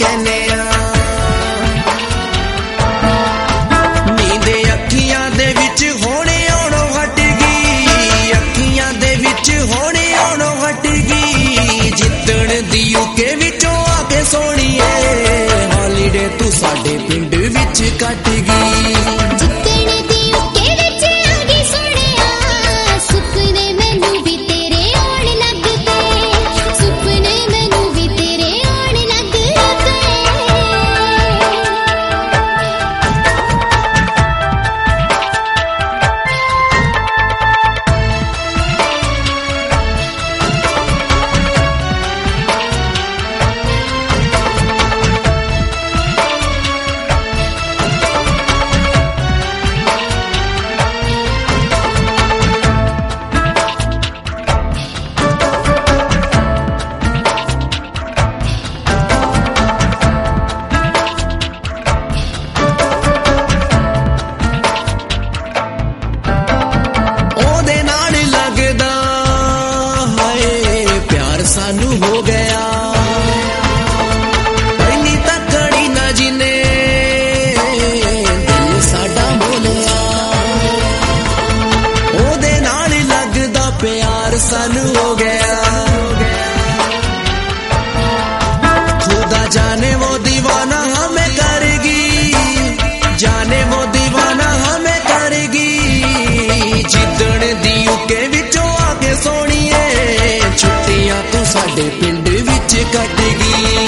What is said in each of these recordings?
लेने नींद अखियां दे विच होने आउणों हट गई, अखियां दे विच होने आउणों हट गई। जिद्दण दी यूके विचों आके सोणीए हॉलीडे तू साडे पिंड विच कट गई। सानू हो गया पहली तकड़ी ना जिने दिल साडा मोलिया, ओदे नाल लगदा प्यार सानू हो गया। खुदा जाने वो दीवाना हमें करेगी, जाने वो दीवाना हमें करेगी। जिद्दण दी यूके विचों आके सोणीए छुट्टियां तू साडे पिंड विच कट गई।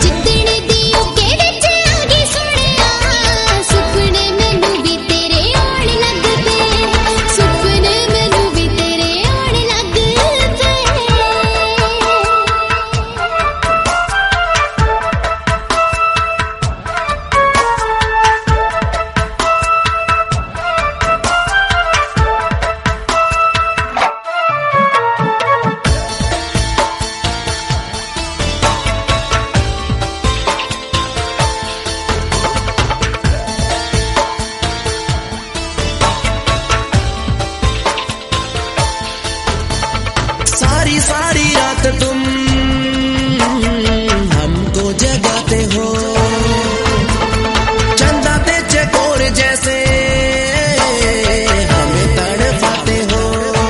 सारी सारी रात तुम हमको जगाते हो, चंदा पे चकोर जैसे हमें तड़पाते हो।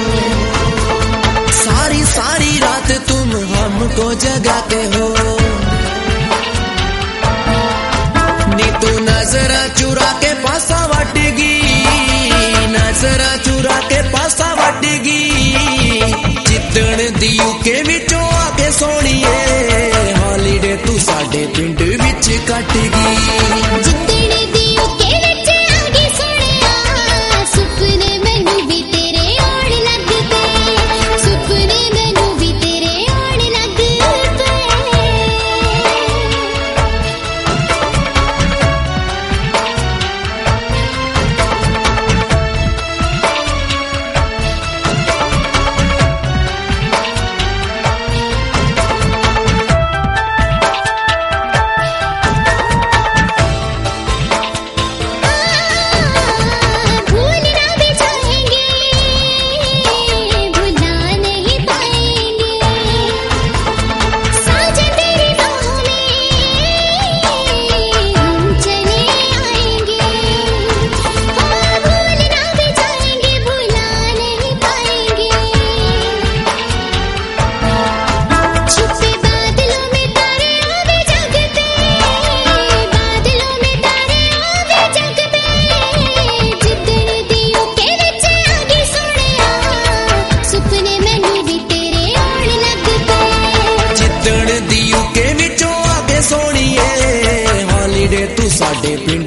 सारी सारी रात तुम हमको जगाते हो, नी तू नजरा चुरा के पासा वटगी, नजरा चुरा के पासा वटगी। जिद्दण दी यूके विचों आके सोणीए हॉलीडे तू साडे पिंड विच कट गई। जिद्दण दी यूके विचों आके सोणीए हॉलीडे तू साडे